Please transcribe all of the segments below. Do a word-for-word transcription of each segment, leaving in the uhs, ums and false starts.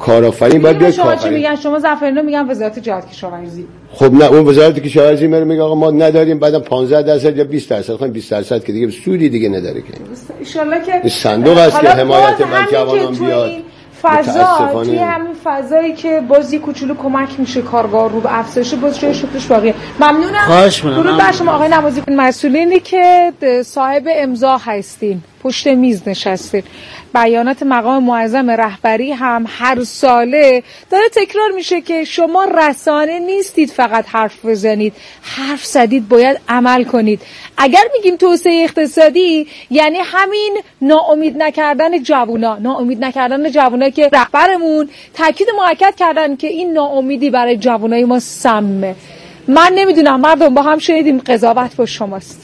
کارآفرین باید بیاد شما چی میگن؟ شما زعفرانی میگن وزارت جهاد کشاورزی. خب نه، اون وزارت کشاورزی میره میگه آقا ما نداریم، بعدم پانزده درصد یا بیست درصد خواهیم بیست درصد که دیگه سودی دیگه نداره که. ان شاءالله که صندوق است که حمایت بر جوانان بیاد. فضا توی همین فضایی که باز یه کوچولو کمک میشه کارگاه رو به افزایش باز جای شغلش باقیه. ممنونم. خواهش می‌کنم. درود بر شما آقای نمازی. مسئولینی که صاحب امضا هستین، پشت میز نشستین، بیانات مقام معظم رهبری هم هر ساله داره تکرار میشه که شما رسانه نیستید فقط حرف بزنید، حرف زدید باید عمل کنید. اگر میگیم توسعه اقتصادی یعنی همین ناامید نکردن جوونا، ناامید نکردن جوونا که رهبرمون تاکید مؤکد کردن که این ناامیدی برای جوونای ما سمه. من نمیدونم، مردم با هم شنیدیم، قضاوت با شماست.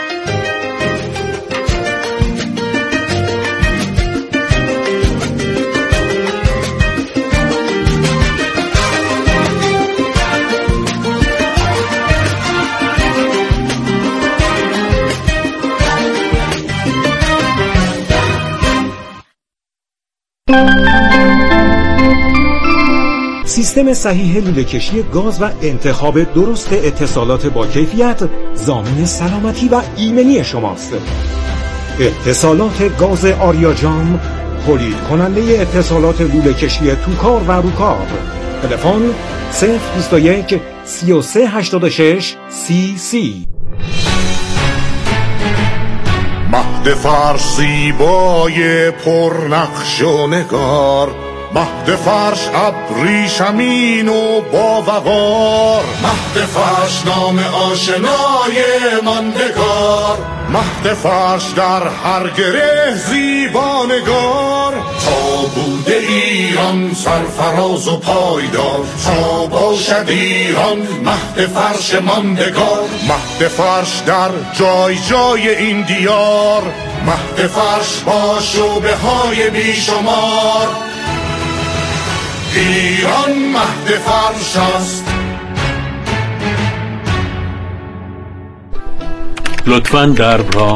سیستم صحیح لوله‌کشی گاز و انتخاب درست اتصالات با کیفیت ضامن سلامتی و ایمنی شماست. اتصالات گاز آریاجام، تولید کننده اتصالات لوله‌کشی توکار و روکار. تلفن صفر بیست و یک سی و سه هشتاد و شش سی سی. مهد فرش زیبای پرنقش و نگار، مهد فرش ابریشمین و با وقار، مهد فرش نام آشنای ماندگار، مهد فرش در هر گره زیبانگار. تا بوده ایران سرفراز و پایدار، تا باشد ایران مهد فرش ماندگار. مهد فرش در جای جای این دیار، مهد فرش با شعبه های بیشمار. ایران مهد فرش است. لطفاً درب را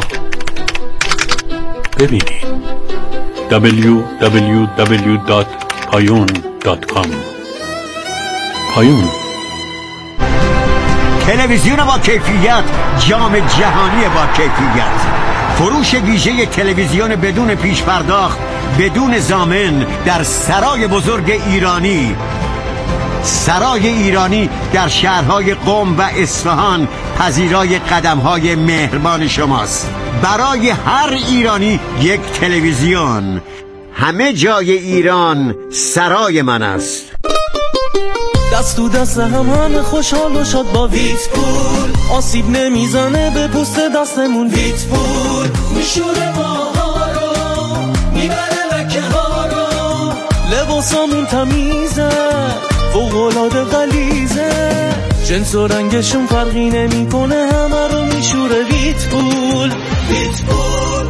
ببینید. دبلیو دبلیو دبلیو دات پایون دات کام. پایون تلویزیون با کیفیت، جام جهانی با کیفیت، فروش ویژه تلویزیون بدون پیش پرداخت، بدون ضامن در سرای بزرگ ایرانی. سرای ایرانی در شهرهای قم و اصفهان پذیرای قدمهای مهربان شماست. برای هر ایرانی یک تلویزیون. همه جای ایران سرای من است. دست تو دست هم همه خوشحال و شاد با ویت پول، آسیب نمیزنه به پوست دستمون. ویت پول میشوره ماها رو، میبره لکه ها رو، لباسامون تمیزه فوق‌العاده غلیظه، جنس و رنگشون فرقی نمیکنه، همه رو میشوره ویت پول. ویت پول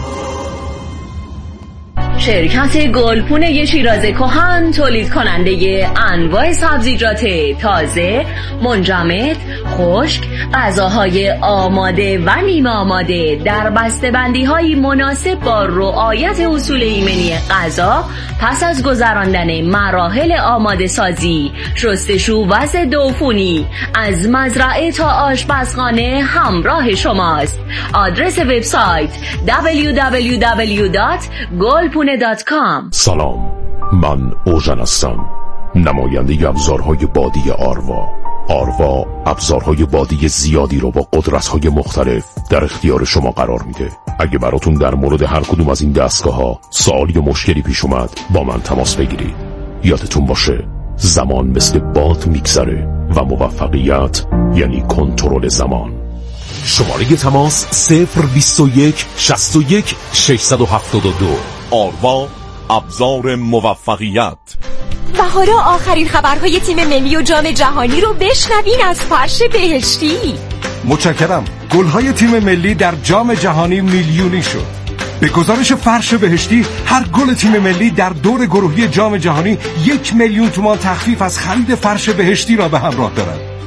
شرکت گلپونه شیراز کهن تولید کننده انواع سبزیجات تازه، منجمد، خشک، غذاهای آماده و نیمه آماده در بسته‌بندی‌های مناسب با رعایت اصول ایمنی غذا پس از گذراندن مراحل آماده سازی، شستشو و ضد عفونی از مزرعه تا آشپزخانه همراه شماست. آدرس وبسایت دبلیو دبلیو دبلیو دات گلپونه دات کام. سلام، من اوژن هستم، نماینده ابزارهای بادی آروا. آروا ابزارهای بادی زیادی رو با قدرت‌های مختلف در اختیار شما قرار میده. اگه براتون در مورد هر کدوم از این دستگاه‌ها سوال یا مشکلی پیش اومد با من تماس بگیرید. یادتون باشه زمان مثل باد میگذره و موفقیت یعنی کنترل زمان. شماره تماس صفر بیست و یک شصت و یک ششصد و هفتاد و دو. آروا، ابزار موفقیت. و حالا آخرین خبرهای تیم ملی و جام جهانی رو بشنوین از فرش بهشتی. متشکرم. گل‌های تیم ملی در جام جهانی میلیونی شد. به گزارش فرش بهشتی هر گل تیم ملی در دور گروهی جام جهانی یک میلیون تومان تخفیف از خرید فرش بهشتی را به همراه دارد.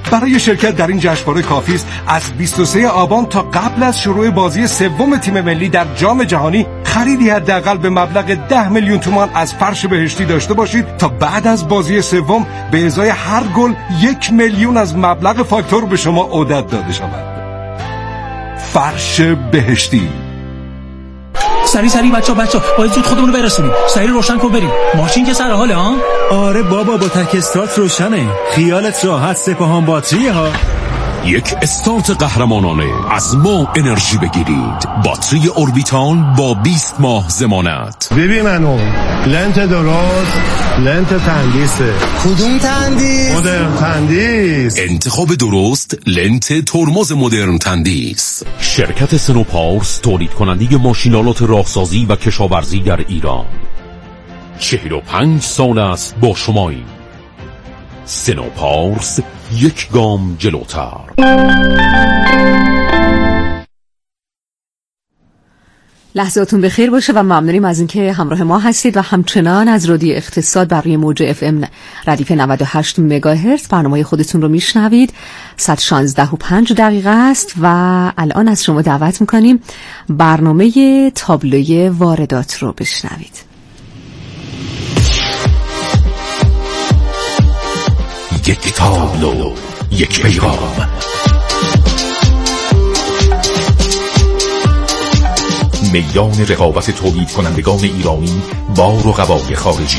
برای شرکت در این جشنواره کافی است از بیست و سوم آبان تا قبل از شروع بازی سوم تیم ملی در جام جهانی خریدی حداقل به مبلغ ده میلیون تومان از فرش بهشتی داشته باشید تا بعد از بازی سوم به ازای هر گل یک میلیون از مبلغ فاکتور به شما عدت داده شود. فرش بهشتی. سری سری بچا بچا باید زود خودمون رو برسونیم. سری روشن کن بریم. ماشین که سر حاله ها؟ آره بابا با تک استارت روشنه. خیالت راحت، سپاهان باتریه ها. یک استارت قهرمانانه از ما انرژی بگیرید. باتری اوربیتال با بیست ماه ضمانت. ببین منو لنت درست، لنت تندیسه. کدوم تندیس؟ مدرن تندیس. انتخاب درست، لنت ترمز مدرن تندیس. شرکت سنوپارس تولید کننده ماشینالات راهسازی و کشاورزی در ایران. چهل و پنج سال است با شمایی. سنوپارس، یک گام جلوتر. لحظاتون بخیر باشه و ممنونیم از اینکه همراه ما هستید و همچنان از رادیو اقتصاد بر روی موج اف ام ردیف نود و هشت مگاهرتز برنامه خودتون رو میشنوید. صد و شانزده و پنج دقیقه است و الان از شما دعوت میکنیم برنامه تابلوی واردات رو بشنوید. یک تابلو، یک پیغام. میدان رقابت تولید کنندگان ایرانی با رقبای خارجی.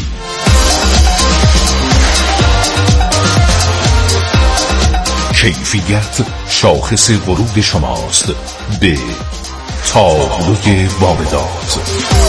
کیفیت شاخص ورود شماست به تابلوی واردات.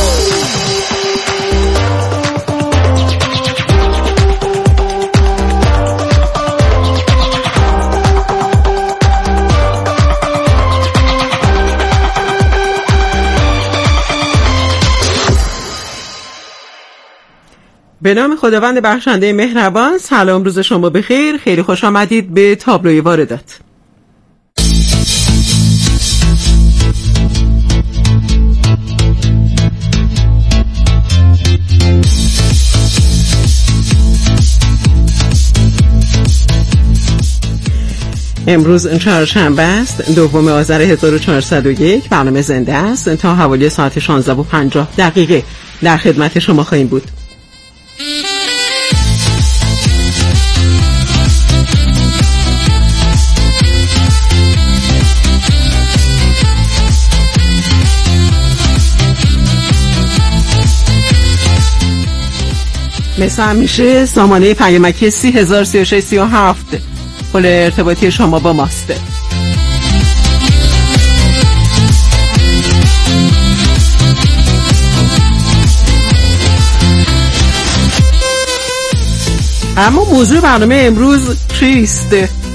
به نام خداوند بخشنده مهربان. سلام، روز شما بخیر. خیلی خوش آمدید به تابلوی واردات. امروز چهارشنبه است، دوم آذر هزار و چهارصد و یک. برنامه زنده است تا حوالی ساعت شانزده و پنجاه دقیقه در خدمت شما خواهیم بود. مثل همیشه سامانه پیامکی سی هزار سی و شش سی و هفت پل ارتباطی شما با ماست. اما موضوع برنامه امروز چیست؟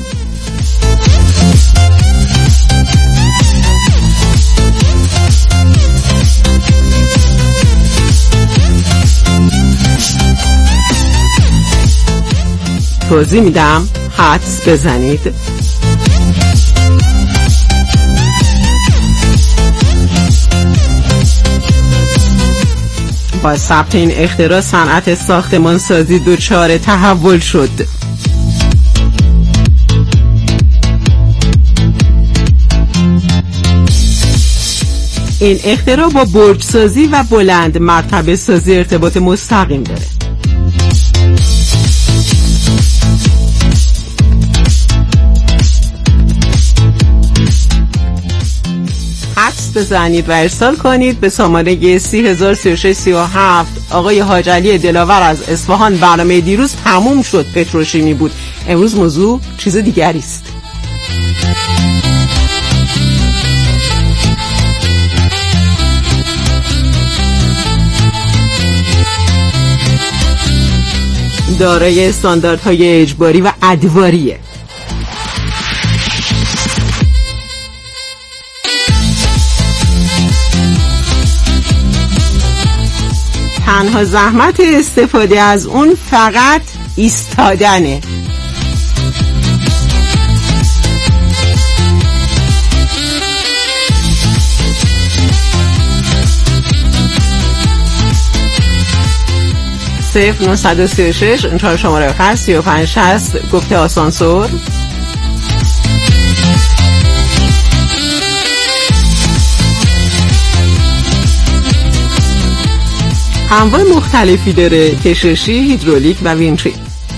توضیح میدم، حدس بزنید. با ثبت این اختراع صنعت ساختمان سازی دچار تحول شد. این اختراع با برج سازی و بلند مرتبه سازی ارتباط مستقیم داره. حدس بزنید و ارسال کنید به سامانه سی هزار سی و شش سی و هفت. آقای حاج علی دلاور از اصفهان: برنامه دیروز تموم شد، پتروشیمی بود. امروز موضوع چیز دیگری است. دارای استانداردهای اجباری و ادواریه. تنها زحمت استفاده از اون فقط ایستادنه. صفر نه سی و شش چهار شماره آخر سی و پنج شصت گفته آسانسور. انواع مختلفی داره: کششی، هیدرولیک و وینچی.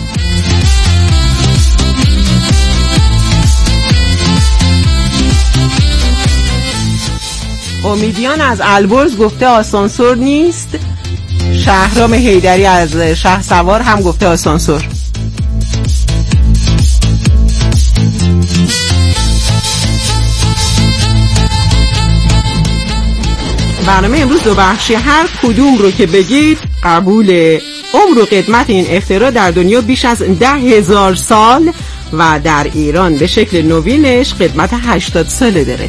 امیدیان از البرز گفته آسانسور نیست. شهرام حیدری از شهرسوار هم گفته آسانسور. برنامه امروز دو بخشی، هر کدوم رو که بگید قبول. عمر و قدمت این اختراع در دنیا بیش از ده هزار سال و در ایران به شکل نوینش قدمت هشتاد ساله داره.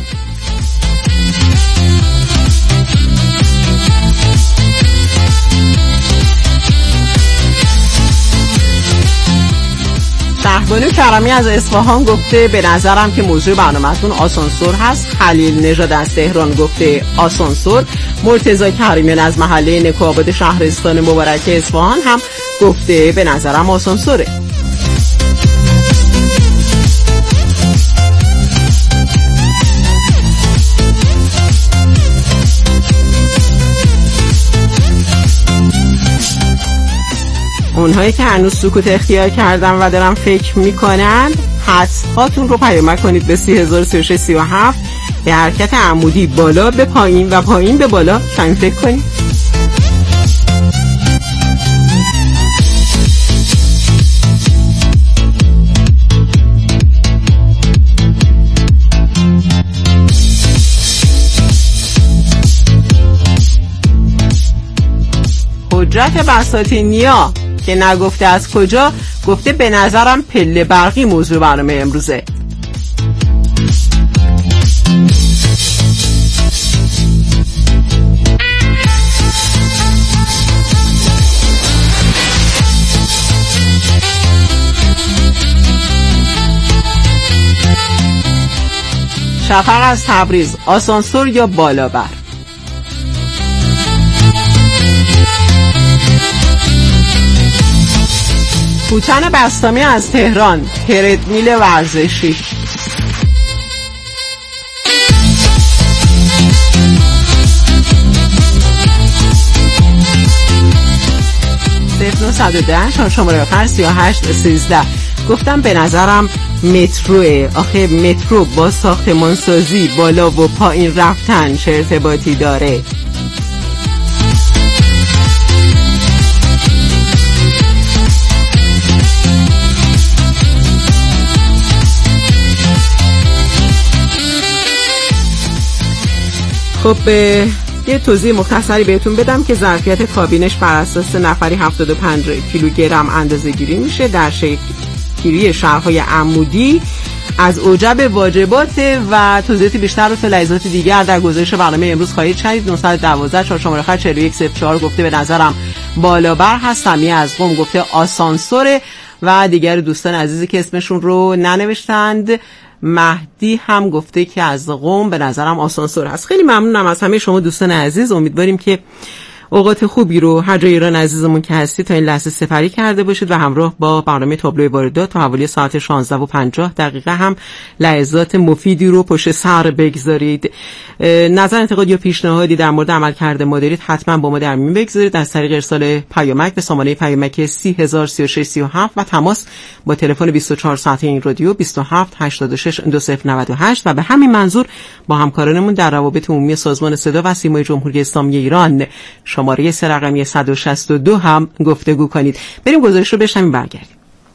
شهبانو کرمی از اصفهان گفته به نظرم که موضوع برنامه‌تون آسانسور هست. خلیل نژاد از تهران گفته آسانسور. مرتضی کریمیان از محله نکوآباد شهرستان مبارک اصفهان هم گفته به نظرم آسانسوره. اونهایی که هنوز سکوت اختیار کردن و دارن فکر میکنن، حدس هاتون رو پیامک کنید به سی هزار و سی و شش سی و هفت. به حرکت عمودی بالا به پایین و پایین به بالا کمی فکر کنید. حجت بساطینیا که نگفته از کجا، گفته به نظرم پله برقی موضوع برنامه امروزه. شفق از تبریز، آسانسور یا بالابر؟ هوتن بستامی از تهران، تردمیل ورزشی. صفر نه یک صفر شماره آخر سی و هشت سیزده. گفتم به نظرم متروه. آخه مترو با ساختمانسازی بالا و پایین رفتن چه ارتباطی داره؟ خب یه توضیح مختصری بهتون بدم که ظرفیت کابینش بر اساس نفری هفتاد و پنج کیلوگرم اندازه گیری میشه. در شکل گیری شهرهای عمودی از اوجب واجبات و توضیحات بیشتر و تلحظات دیگر در گزارش برنامه امروز خواهید شنید. نه یک دو چهار شماره خط چهل و یک صفر چهار گفته به نظرم بالابر هست. سمیه از قم گفته آسانسوره و دیگر دوستان عزیزی که اسمشون رو ننوشتند. مهدی هم گفته که از قم به نظرم آسانسور هست. خیلی ممنونم از همه شما دوستان عزیز. امیدواریم که اوقات خوبی رو هر جای ایران عزیزمون که هستی تا این لحظه سپری کرده باشید و همراه با برنامه تابلوی واردات تا حوالی ساعت شانزده و پنجاه دقیقه هم لحظات مفیدی رو پشت سر بگذارید. نظر، انتقاد یا پیشنهادی در مورد عملکرد ما دارید حتما با ما در میون بگذارید از طریق ارسال پیامک به سامانه پیامک سی هزار و سی و شش سی و هفت و تماس با تلفن بیست و چهار ساعته این رادیو بیست و هفت هشتاد و شش دو صفر نود و هشت و به همین منظور با همکارانمون در روابط عمومی سازمان صدا و سیمای جمهوری اسلامی ایران شماره سه رقمی صد و شصت و دو هم گفتگو کنید. بریم گزارش رو بشنویم برگردیم.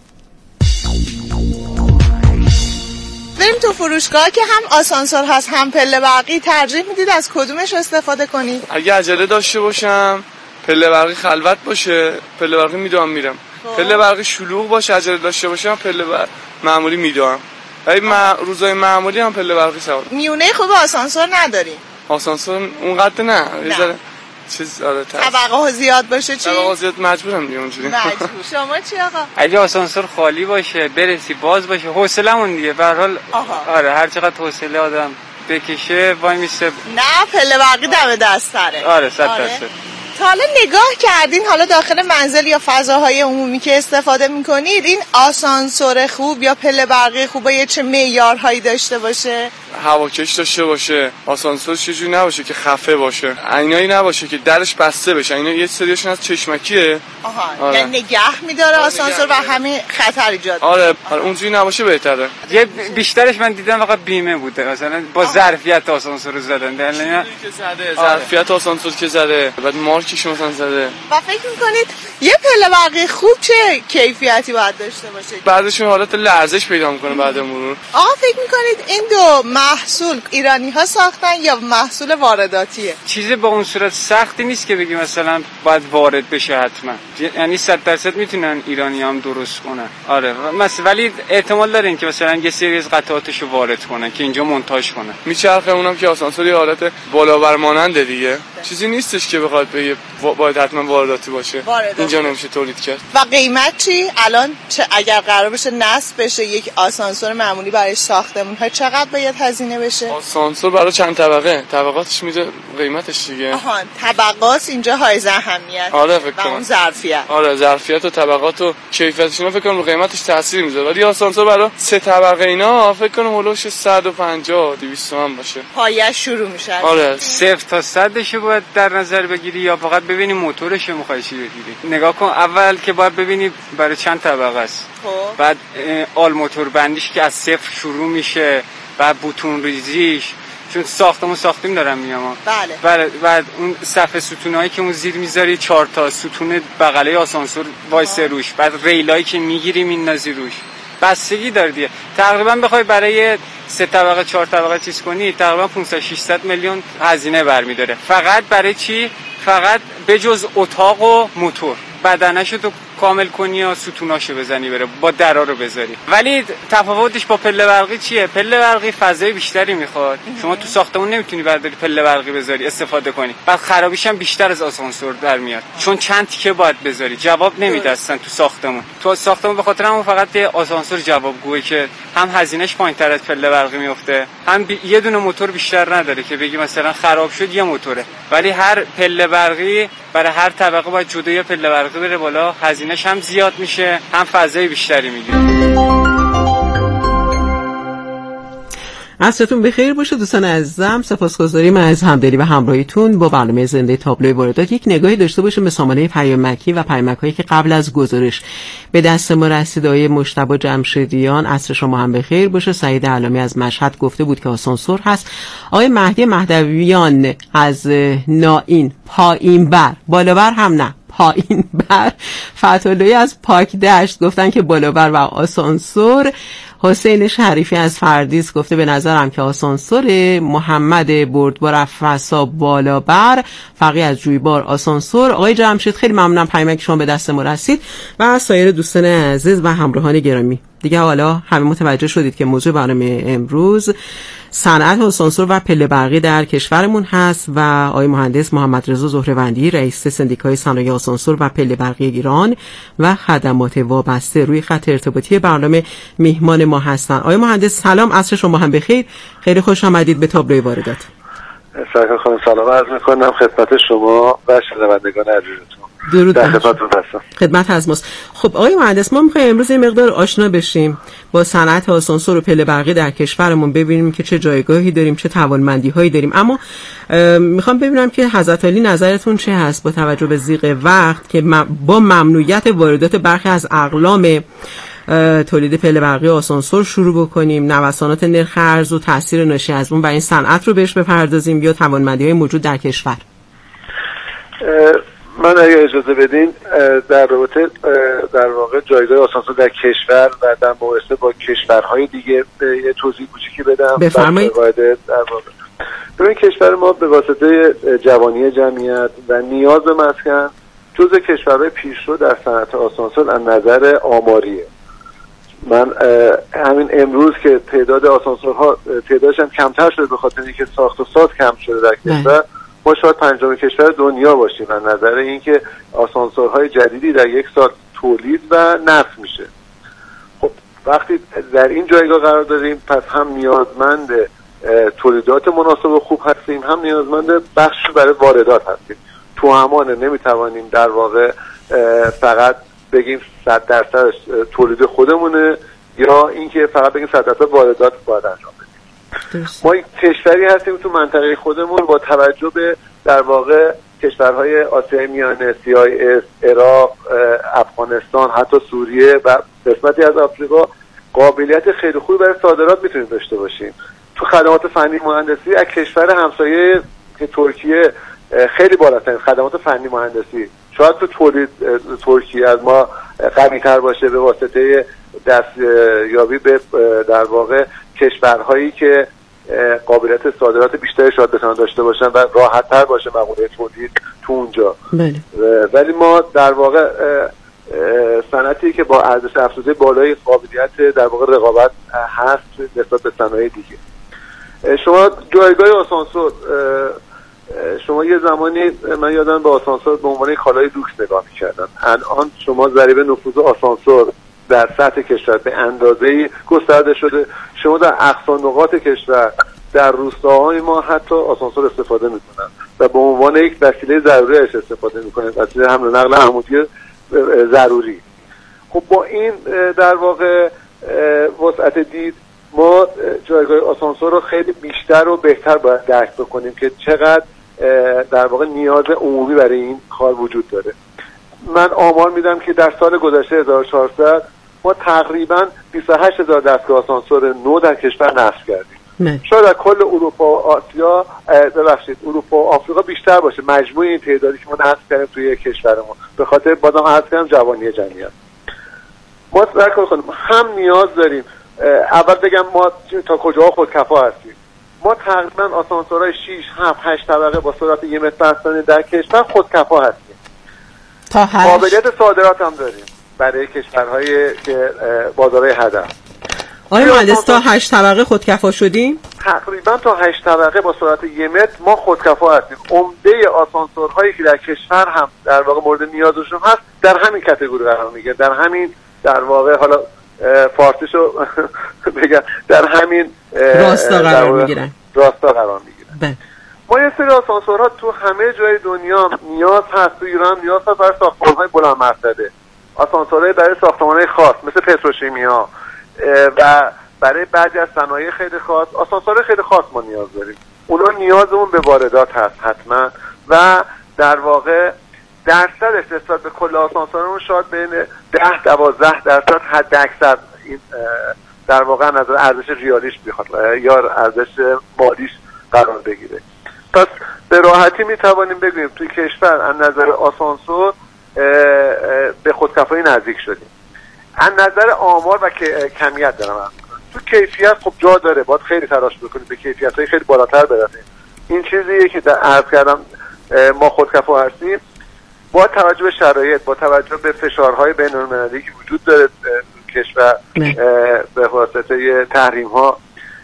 بریم تو فروشگاه که هم آسانسور هست هم پله برقی، ترجیح میدید از کدومش استفاده کنید؟ اگه عجله داشته باشم پله برقی خلوت باشه پله برقی میدوام میرم. پله برقی شلوغ باشه عجله داشته باشم پله برقی معمولی میدوام. ولی ما روزای معمولی هم پله برقی سوار. میونه خوب آسانسور نداریم. آسانسور اونقدر نه. نه. چیز آره طبقه ها زیاد باشه چی؟ طبقه ها زیاد مجبورم دیگه اونجوری. مجبور. شما چی آقا؟ اگه آسانسور خالی باشه برسی باز باشه حوصله‌مون دیگه به هر حال. آره هر چقدر حوصله آدم بکشه وای میسه. نه پله برقی دم دست تره. آره صد درصد. تا حالا نگاه کردین حالا داخل منزل یا فضاهای عمومی که استفاده میکنید این آسانسور خوب یا پله برقی خوب یا چه معیارهایی داشته باشه؟ هواکش داشته باشه، آسانسور چجوری نباشه که خفه باشه، اینایی نباشه که درش بسته بشه. اینا یه سریاشون از چشمکیه. آها آره. یعنی نگه می‌داره آسانسور و همین خطر ایجاد. آره آره اونجوری نباشه بهتره. یه بیشترش من دیدم فقط بیمه بوده، مثلا با ظرفیت آسانسور زدن. در نه ظرفیت آسانسور که زده، بعد مارکش مثلا زده. و فکر می‌کنید یه پله برقی خوب چه کیفیتی باید داشته باشه؟ بعدش حالت لرزش پیدا می‌کنه بعد مرور. آقا فکر می‌کنید این دو محصول ایرانی‌ها ساختن یا محصول وارداتیه؟ چیزی با اون صورت سختی نیست که بگی مثلا باید وارد بشه حتما، یعنی صد درصد میتونن ایرانی هم درست کنن. آره مثلا ولی احتمال داره که مثلا یه سری از قطعاتشو وارد کنن که اینجا مونتاژ کنن. میچرخه اونم که آسانسوری حالت بالا ماننده دیگه، چیزی نیستش که بخواد بگه باید حتما وارداتی باشه. اینجا نمیشه تولید کرد. و قیمت چی الان؟ چه اگر قرار بشه نصب بشه یک آسانسور معمولی برای ساختمون ها چقدر باید هزینه بشه؟ آسانسور برای چند طبقه، طبقاتش میده قیمتش دیگه. آها طبقات اینجا حائز اهمیت. آره فکر کنم. و اون ظرفیت. آره ظرفیت و طبقات و کیفیتش اینا فکر کنم رو قیمتش تاثیر میذاره. ولی آسانسور برای سه طبقه اینا فکر کنم هولوش صد و پنجاه دویست تومن باشه. پایه شروع میشه. آره صفر تا صدش باید در نظر بگیری یا فقط ببینی موتورش رو می‌خوای چی بگیری. نگاه کن اول که باید ببینی برای چند طبقه است. خب بعد آل موتور بندیش که از صفر شروع میشه، بعد بوتون ریزیش، چون ساختمون ساختیم دارم میگم. بله. بعد بعد اون صف ستونایی که اون زیر میذاری چهار تا ستون بغله آسانسور وایسه روش، بعد ریلایی که میگیری میندازی روش. بستگی داره دیگه. تقریبا بخوای برای سه طبقه چهار طبقه چیز کنی تقریبا پانصد ششصد میلیون هزینه برمیداره. فقط برای چی؟ فقط بجز اتاق و موتور. بدنشو تو کامل کنی یا ستوناشو بزنی بره با درا رو بذاری. ولی تفاوتش با پله برقی چیه؟ پله برقی فضای بیشتری میخواد. شما تو ساختمون نمیتونی برداری پله برقی بذاری استفاده کنی. بعد خرابیش هم بیشتر از آسانسور در میاد. چون چند تیکه باید بذاری. جواب نمیده اصلا تو ساختمون. تو ساختمون به خاطر همون فقط آسانسور جوابگوه که هم هزینهش پایینتر از پله برقی میفته، هم بی... یه دونه موتور بیشتر نداره که بگی مثلا خراب شد یه موتوره. ولی هر پله برقی برای هر طبقه باید جدا یه پله برقی بره بالا، هزینه‌ش هم زیاد میشه، هم فضای بیشتری میگیره. عصرتون بخیر باشه دوستان عزیزم. سپاسگزاریم از همدلی و همراهیتون با برنامه زنده تابلوی واردات. یک نگاهی داشته باشیم به سامانه پیامکی و پیامک‌هایی که قبل از گزارش به دست ما رسید. آقای مجتبی جمشیدیان عصر شما هم بخیر باشه. سعید علامی از مشهد گفته بود که آسانسور هست. آقای مهدی مهدویان از نائین پایین بر بالا بر هم نه پایین بر. فتح‌اللهی از پاک دشت گفتن که بالا بر و آسانسور. حسین شریفی از فردیس گفته به نظرم که آسانسور. محمد بردبار افسا بالا بر. فقیه از جویبار آسانسور. آقای جمشید خیلی ممنونم پیامک شما به دست ما رسید و سایر دوستان عزیز و همراهان گرامی دیگه. حالا همه متوجه شدید که موضوع برنامه امروز صنعت آسانسور و پله برقی در کشورمون هست و آقای مهندس محمد رضا زهروندی رئیس سندیکای صنایع آسانسور و پله برقی ایران و خدمات وابسته روی خط ارتباطی برنامه میهمان ما هستن. آقای مهندس سلام، عصر شما هم بخیر. خیلی خوش آمدید به تابلوی واردات. سرکار خانم سلام عرض می‌کنم خدمت شما و شنوندگان عزیزتون. درود در خدمتتون هستم. خدمت از ماست. خب آقای مهندس ما می‌خوایم امروز این مقدار آشنا بشیم با صنعت آسانسور و پله برقی در کشورمون، ببینیم که چه جایگاهی داریم، چه توانمندی‌هایی داریم. اما میخوام ببینم که حضرت عالی نظرتون چه هست با توجه به ضیق وقت که با ممنوعیت واردات برخی از اقلام تولید پله برقی آسانسور شروع بکنیم، نوسانات نرخ ارز و تاثیر ناشی از اون و این صنعت رو بهش بپردازیم یا توانمندی‌های موجود در کشور. من اگه اجازه بدین در رابطه در واقع جایگاه آسانسور در کشور و در مقایسه با کشورهای دیگه یه توضیح کوچیکی بدم. بفرمایید. ببین کشور ما به واسطه جوانی جمعیت و نیاز به مسکن جزو کشورهای پیشرو در صنعت آسانسور از نظر آماریه. من همین امروز که تعداد آسانسورها تعدادش هم کمتر شده به خاطر اینکه ساخت و ساز کم شده در کشور، ما شاید پنجمین کشور دنیا باشیم از نظر اینکه آسانسورهای جدیدی در یک سال تولید و نصب میشه. خب وقتی در این جایگاه قرار داریم پس هم نیازمند تولیدات مناسب و خوب هستیم، هم نیازمند بخش برای واردات هستیم. تو همانه نمیتوانیم در واقع فقط بگیم صد درصد تولید خودمونه یا اینکه فقط بگیم صد درصد واردات باید انجام بدیم. ما یک کشوری هستیم تو منطقه خودمون با توجه به در واقع کشورهای آسیای میانه، سی آی اس، عراق، افغانستان، حتی سوریه و قسمتی از آفریقا قابلیت خیلی خوبی برای صادرات میتونیم داشته باشیم. تو خدمات فنی مهندسی از کشور همسایه که ترکیه خیلی بالاترین خدمات فنی مهندسی، شاید تو تولید ترکیه از ما قوی تر باشه به واسطه دستیابی به در واقع کشورهایی که قابلیت صادرات بیشتری شاید بتونن داشته باشن و راحت تر باشه مقوله تولید تو اونجا. بله. ولی ما در واقع صنعتی که با ارزش افزوده بالای قابلیت در واقع رقابت هست نسبت به صنایع دیگه. شما جایگاه آسانسور، شما یه زمانی من یادم به آسانسور به عنوان کالای لوکس نگاه می‌کردم. الان شما ضریب نفوذ آسانسور در سطح کشور به اندازه‌ای گسترده شده. شما در اقصا نقاط کشور در روستاهای ما حتی آسانسور استفاده میکنن و به عنوان یک وسیله ضروری ازش استفاده میکنن، وسیله حمل و نقل عمودی ضروری. خب با این در واقع وسعت دید ما جایگاه آسانسور رو خیلی بیشتر و بهتر باید درک بکنیم که چقدر در واقع نیاز عمومی برای این کار وجود داره. من آمار میدم که در سال گذشته هزار و چهارصد ما تقریبا بیست و هشت هزار دستگاه آسانسور نو در کشور نصب کردیم. نه. شاید در کل اروپا و آسیا ببخشید اروپا و آفریقا بیشتر باشه مجموع این تعدادی که ما نصب کردیم توی کشورمون، به خاطر بازم عرض کردم جوانی جمعیت. ما درک کنیم هم نیاز داریم. اول بگم ما تا کجا خودکفا هستیم. ما تقریبا آسانسورهای شش، هفت، هشت طبقه با سرعت یک متر بر ثانیه در کشور خودکفا هستیم. تا هشت قابلیت صادرات هم داریم برای کشورهای که بازارهای هدف. آیا مهندس تا هشت طبقه خودکفا شدیم؟ تقریبا تا هشت طبقه با سرعت یک متر ما خودکفا هستیم. عمده آسانسورهایی که در کشور هم در واقع مورد نیازشون هست در همین کاتگوری قرار میگیره، در همین در واقع حالا فارسیشو بگم در همین راستا قرار میگیرن راستا قرار میگیرن. ما یه سری آسانسورها تو همه جای دنیا نیاز هست، تو ایران نیاز هست برای ساختمان‌های بلند مرتبه، آسانسورهای برای ساختمان‌های خاص مثل پتروشیمیا و برای بعضی از صنایع خیلی خاص آسانسورهای خیلی خاص ما نیاز داریم. اونا نیازمون به واردات هست حتما و در واقع درصدش نسبت به کل آسانسورمون شاید بین ده دوازده درصد حد اکثر این در واقع نظر ارزش ریالیش بخواد یا ارزش مالیش قرار بگیره. پس به راحتی میتوانیم بگوییم توی کشور از نظر آسانسور به خودکفایی نزدیک شدیم. از نظر آمار و کمیت دارم تو کیفیت خب جا داره، باید خیلی تلاش بکنیم به کیفیت‌های خیلی بالاتر برسیم. این چیزیه که در عرض کردم ما خودکفا هستیم با توجه به شرایط، با توجه به فشارهای بین‌المللی که وجود داره تو کشور به واسطه تحریم‌ها،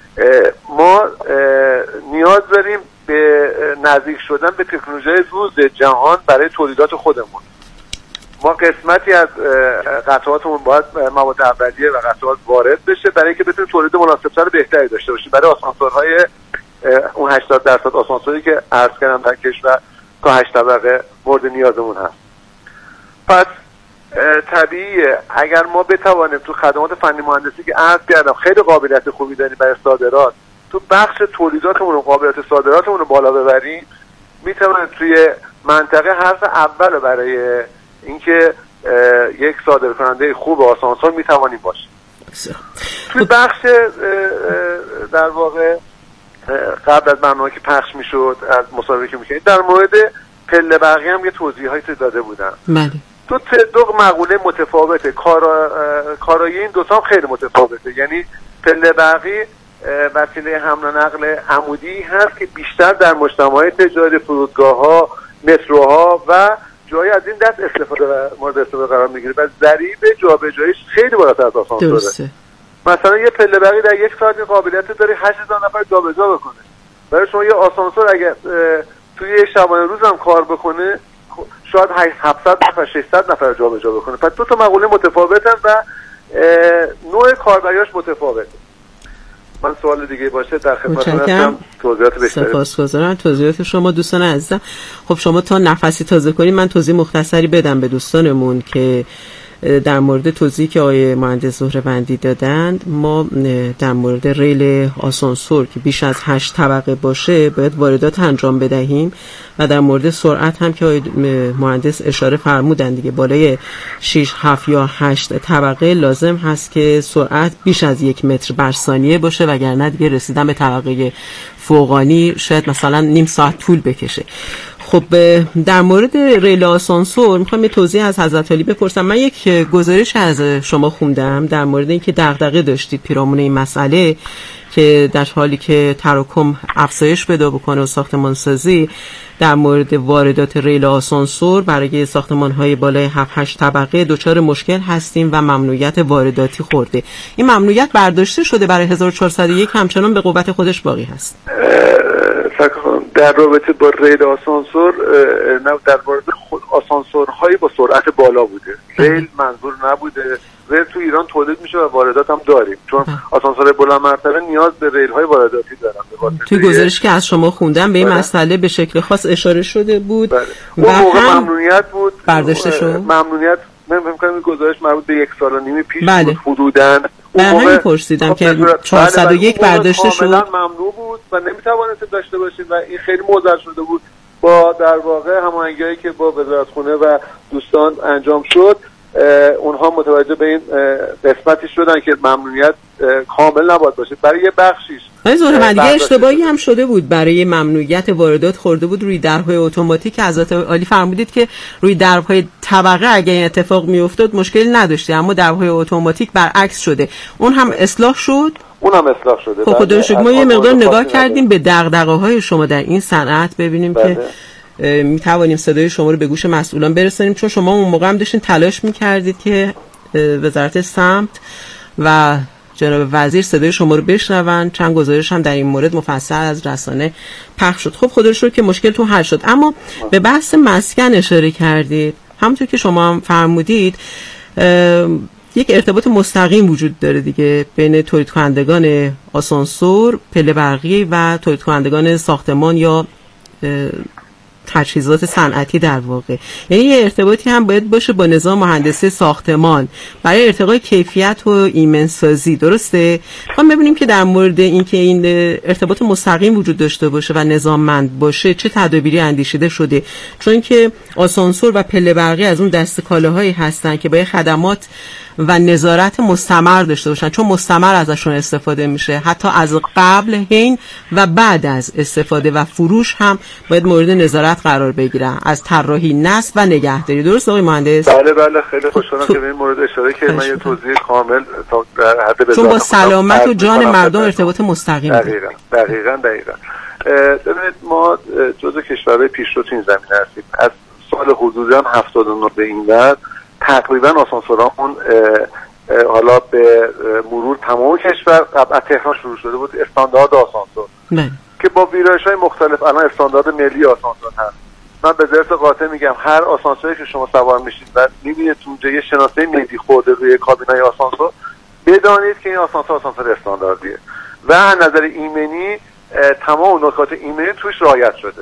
ما نیاز داریم به نزدیک شدن به تکنولوژی روز جهان برای تولیدات خودمون. ما قسمتی از قطعاتمون باید مواد اولیه و قطعات وارد بشه برای اینکه بتونیم تولید مناسب‌تر بهتری داشته باشیم برای آسانسورهای اون هشتاد درصد آسانسوری که عرض کردم در کشور تا هشت طبقه مورد نیازمون هست. پس طبیعیه اگر ما بتوانیم تو خدمات فنی مهندسی که عرض کردم خیلی قابلیت خوبی داریم برای صادرات، تو بخش تولیداتمون و قابلیت صادراتمون رو بالا ببریم، میتونیم توی منطقه حرف اول برای اینکه یک صادر کننده خوب آسانسور میتوانیم باشیم. توی بخش در واقع قبل از برنامه که پخش میشد از مصاحبه که میکنید در مورد پله برقی هم یه توضیحاتی داده بودن. بله. تو دو مقوله متفاوته، کارا کارایی این دو تا خیلی متفاوته. یعنی پله برقی وسیله حمل و نقل عمودی هست که بیشتر در مجتمعات تجاری، فرودگاه‌ها، متروها و جایی از این دست استفاده مورد استفاده قرار میگیره و ضریب جابجاییش خیلی بالاتر از آسانسوره. مثلا یه پله برقی در یک ساعت قابلیت داره هشت هزار نفر جابجا بکنه. برای شما یه آسانسور اگه توی یه شبانه روز هم کار بکنه شاید هفتصد نفر ششصد نفر جابجا بکنه. پس دو تا مقوله متفاوتن و نوع کاربریاش متفاوته. من سوال دیگه باشه در خدمتتون هستم. توضیحات بیشتری. سپاسگزارم توضیحات شما دوستان عزیزم. خب شما تا نفسی تازه کنید من توضیح مختصری بدم به دوستانمون که در مورد توضیحی که آقای مهندس زهره‌وندی دادند، ما در مورد ریل آسانسور که بیش از هشت طبقه باشه باید واردات انجام بدهیم و در مورد سرعت هم که آقای مهندس اشاره فرمودن دیگه، بالای شش هفت یا هشت طبقه لازم هست که سرعت بیش از یک متر بر ثانیه باشه، وگرنه دیگه رسیدن به طبقه فوقانی شاید مثلا نیم ساعت طول بکشه. خب در مورد ریل آسانسور میخوام یه توضیح از حضرت علی بپرسم. من یک گزارش از شما خوندم در مورد اینکه دغدغه داشتید پیرامون این مسئله که در حالی که تراکم افزایش پیدا بکنه و ساختمانسازی، در مورد واردات ریل آسانسور برای ساختمان‌های بالای هفت هشت طبقه دچار مشکل هستیم و ممنوعیت وارداتی خورده. این ممنوعیت برداشته شده برای هزار و چهارصد و یک همچنان به قوت خودش باقی هست؟ در رابطه با ریل آسانسور نه، در مورد خود آسانسورهای با سرعت بالا بوده. ریل منظور نبوده. ریل تو ایران تولید میشه و واردات هم داریم، چون آسانسور بلند مرتبه نیاز به ریل های وارداتی دارن. توی گزارش که از شما خوندم به این مسئله به شکل خاص اشاره شده بود. بله. و اون موقع ممنوعیت بود، برداشته شد. ممنوعیت من فکر کنم این گزارش مربوط به یک سال و نیم پیش بله. بود حدوداً. من همین پرسیدم که چهارصد و یک برداشته شد. کاملا ممنوع بود و نمیتوانست داشته باشیم و این خیلی موزل شده بود. با در واقع هماهنگی‌هایی که با وزارتخونه و دوستان انجام شد، اونها متوجه به این قسمتی شدن که ممنوعیت کامل نباید باشه برای یه بخشیش. آقای زهره‌وندی اشتباهی هم شده بود برای ممنوعیت واردات خورده بود روی درهای اتوماتیک. حضرت عالی فرمودید که روی درهای طبقه اگه این اتفاق میافتاد مشکلی نداشته، اما درهای اتوماتیک برعکس شده. اون هم اصلاح شد؟ اون هم اصلاح شده. خب خدا شکر ما یه مقدار نگاه کردیم به دغدغه‌های شما در این صنعت ببینیم بله. که می توانیم صدای شما رو به گوش مسئولان برسانیم، چون شما اون موقع هم داشتین تلاش می‌کردید که وزارت سمت و جناب وزیر صدای شما رو بشنون. چند گزارش هم در این مورد مفصل از رسانه پخش شد. خب خدا رو شکر که مشکل تو حل شد. اما به بحث مسکن اشاره کردید. همونطور که شما هم فرمودید یک ارتباط مستقیم وجود داره دیگه بین تولید کنندگان آسانسور، پله برقی و تولید کنندگان ساختمان یا تجهیزات صنعتی در واقع. یعنی یه ارتباطی هم باید باشه با نظام مهندسی ساختمان برای ارتقای کیفیت و ایمنسازی، درسته؟ ما ببینیم که در مورد اینکه این ارتباط مستقیم وجود داشته باشه و نظاممند باشه چه تدابیری اندیشیده شده، چون که آسانسور و پله برقی از اون دسته کالاهایی هستن که باید خدمات و نظارت مستمر داشته باشن، چون مستمر ازشون استفاده میشه، حتی از قبل، حین و بعد از استفاده و فروش هم باید مورد نظارت قرار بگیرن، از طراحی، نصب و نگهداری. درست آقای مهندس؟ بله بله، خیلی خوشحالم تو... که به این مورد اشاره کردید. من یه توضیح کامل تا حد بزنم، چون با سلامت و جان مردم ارتباط مستقیم داره. دقیقاً دقیقاً دقیقاً. ببینید ما جزو کشورهای پیشرو تو این زمینه هستیم. از سال حدوداً هفتاد و نه به این ور تقریبا آسانسورامون حالا به مرور تمام کشور قبل از تهران شروع شده بود استاندارد آسانسور نه. که با ویرایش‌های مختلف الان استاندارد ملی آسانسور هست. من به ذات قاطع میگم هر آسانسوری که شما سوار میشید و میبینید اونجا یه شناسه ملی خورده روی کابینای آسانسور، بدانید که این آسانسور آسانسور استانداردیه و از نظر ایمنی تمام نکات ایمنی توش رعایت شده.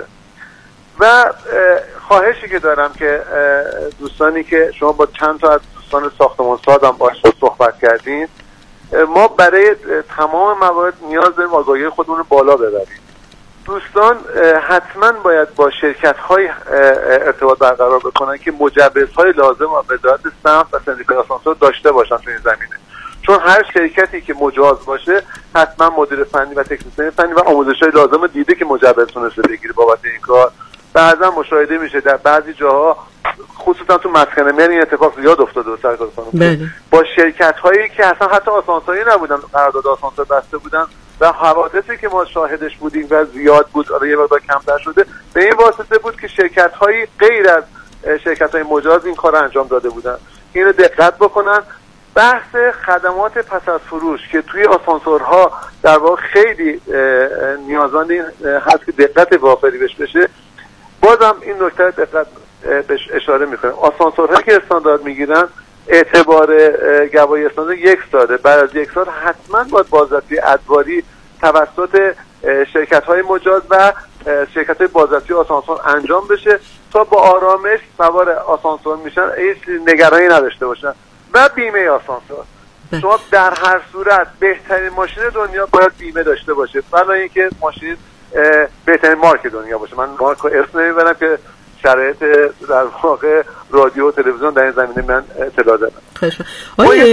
و خواهشی که دارم که دوستانی که شما با چند تا از دوستان ساختمان ساز هم باهاشون صحبت کردین، ما برای تمام موارد نیاز داریم آگاهی خودمون رو بالا ببریم. دوستان حتما باید با شرکت‌های ارتباط برقرار بکنن که مجوزهای لازم و وزارت سمت و سندیکای آسانسور داشته باشن تو این زمینه، چون هر شرکتی که مجاز باشه حتما مدیر فنی و تکنسین فنی و آموزش‌های لازم دیده که مجوز تونسته بگیره بابت این کار. بعضا مشاهده میشه در بعضی جاها خصوصا تو مسکن مهر این اتفاق زیاد افتاده و سرکار خانم با شرکت هایی که اصلا حتی آسانسوری نبودن، قرارداد آسانسور بسته بودن و حوادثی که ما شاهدش بودیم و زیاد بود، آره یه مقدار کمتر شده، به این واسطه بود که شرکت هایی غیر از شرکت های مجاز این کار رو انجام داده بودن. اینو دقت بکنن. بحث خدمات پس از فروش که توی آسانسورها در واقع خیلی نیازمند این هست که دقت وافری بهش بشه. بازم این نکته دقت بهش اشاره میکنم، آسانسورهایی که استاندارد میگیرن اعتبار گواهی استاندارد یک ساله، بعد از یک سال حتما باید بازرسی ادواری توسط شرکت های مجاز و شرکت های بازرسی آسانسور انجام بشه تا با آرامش سوار آسانسور میشن، هیچ نگرانی نداشته باشن. و بیمه آسانسور، شما در هر صورت بهترین ماشین دنیا باید بیمه داشته باشه، برای اینکه ماشین بهترین مارک دنیا باشه. من مارک رو اسم نمیبرم که شرایط در واقع رادیو و تلویزیون در این زمینه من اطلاع دارم.